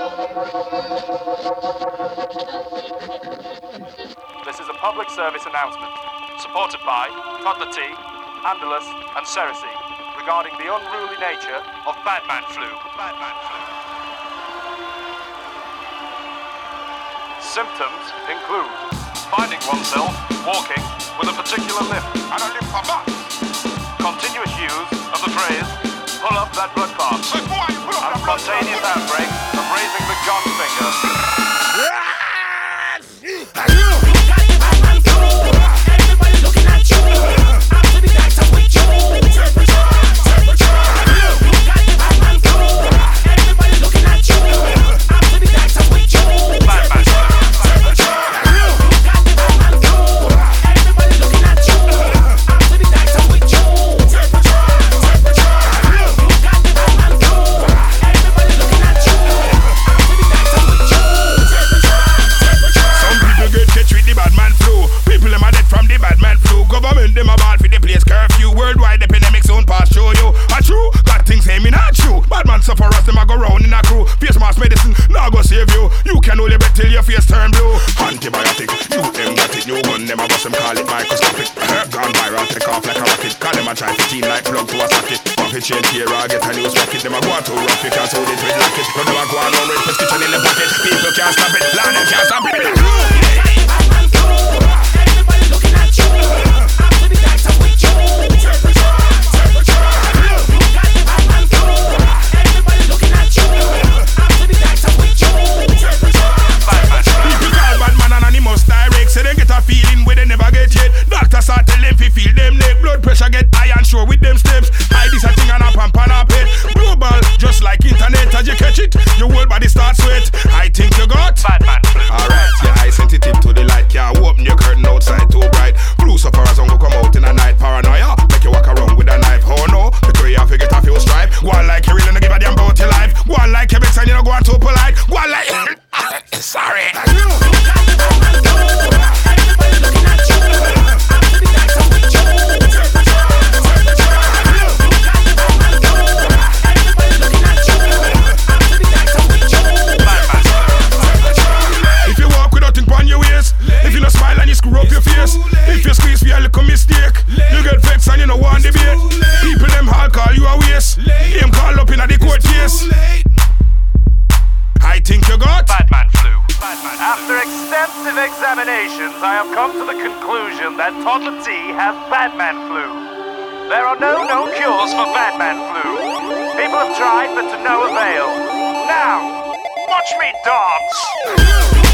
This is a public service announcement, supported by Toddler T, Andalus, and Cersei, regarding the unruly nature of Batman flu. Symptoms include finding oneself walking with a particular limp, and a limp for months. Continuous use of the phrase, pull up that blood clot, and spontaneous outbreak of raising the gun finger. Everybody looking at you. After the guys are with you. Temperature. Look at the Batman flow. Everybody looking at you. After the guys are with you. Batman. Look at the Batman flow. Everybody looking at you. After the guys are with you. Temperature. Look at the Batman flow. Everybody looking at you. After the guys are with you. Temperature. Some people get catch with the bad man flu. People them are dead from the bad man flu. Government them a ball for the place curfew. Worldwide the pandemic soon pass show you. A true, got things say me not true. Bad man sufferers them a go round in a crew. Face mask medicine now go save you. You can only bet till your face turn blue. Antibiotic, you them got it. New gun them a bust them call it microscopic. Gone viral, take off like a rocket. Call them a try 15 like plug to a socket. Puff it change here, I get a news rocket. Them a go on to rough, you can't hold it with locket. Cause them a go on with prescription in the pocket. People can't stop it, land them can't stop it. Everybody looking at you. After the guys are with you. Temperature. Look at the Batman flow. Everybody looking at you. After the guys are with you. Temperature. People call bad man anonymous direct. Say they get a feeling where they never get yet. Doctors start tell them fi feel them neck. Blood pressure get high and sure with them steps. I this a thing and a pump and a pet. Global, just like internet. As you catch it, your whole body starts sweat. I think you got Batman flu. alright, your eye sensitive to the light. Can't open your curtain outside too bright. Blue sufferers won't come out in the night. Paranoia, make you walk around with a knife. Oh no, the way you forget a few stripe. Go on like you really don't give a damn about your life. Go on like you and you don't go on too polite. Go on like sorry. Everybody looking at you. After the guys are with you. Temperature. Look at the Batman flow. Everybody looking at you. After the guys are with you. If you walk with nothing on your waist, if you no smile and you screw up your face, if you squeeze for a little mistake, you get vexed and you no want debate. People them all call you a waste. Them call up in a the court case. I think you got Batman flu. After extensive examinations, I have come to the conclusion that Toddler T has Batman flu. There are no known cures for Batman flu. People have tried, but to no avail. Now, watch me dance.